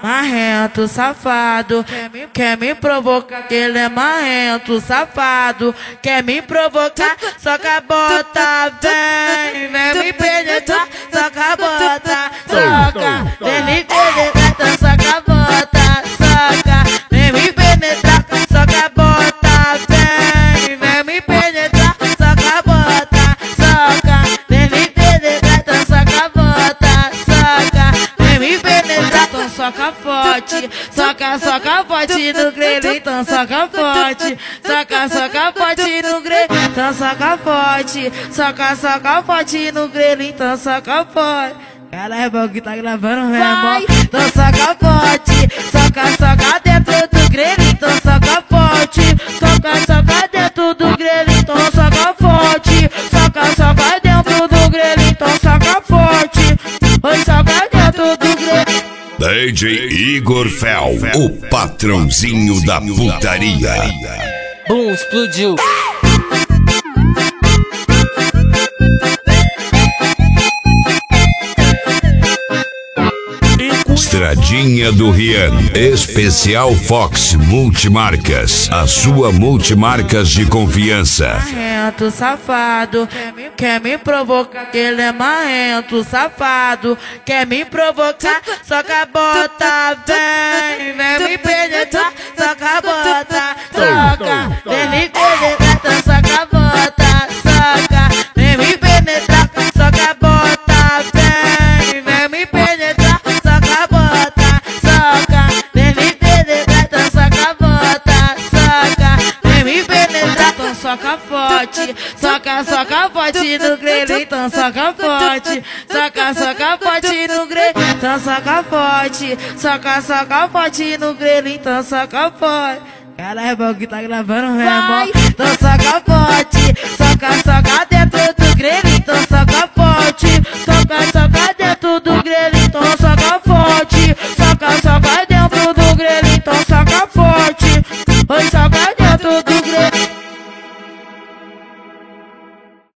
marrento, safado. Quer me provocar, que ele é marrento, safado. Quer me provocar, soca a bota, vem me penetrar, soca a bota, soca. Vem me penetrar, então soca a bota, soca. Vem me penetrar, soca a bota, vem me penetrar, soca a bota, soca. Vem me penetrar, então soca a bota, soca. Vem me penetrar, então soca forte, soca forte no grelho, então soca forte, soca forte no grelho, então soca forte, soca forte no grelho, então soca forte. Caralho, o que tá gravando mesmo? Então soca forte, soca dentro do grelho, então soca forte, soca dentro do grelho, então soca forte, soca dentro do grelho, então soca forte, oi, soca dentro do grelho. DJ Igor Fel, o patrãozinho da putaria. Explodiu. Estradinha do Rian, especial Fox Multimarcas, a sua multimarcas de confiança. Marrento, safado, quer me provocar, que ele é marrento, safado. Quer me provocar, soca a bota, vem me penetrar, soca a bota, soca. Vem me penetrar, então soca a bota, soca. Vem me penetrar, soca a bota, vem me penetrar, soca a bota, soca. Vem me penetrar, então soca a bota, soca. Vem me penetrar, então soca forte, soca forte no grelho, então soca forte, soca forte no grelho, então soca forte, soca forte no grelho, então soca forte. Caralho, o que tá gravando mesmo? Então soca forte, soca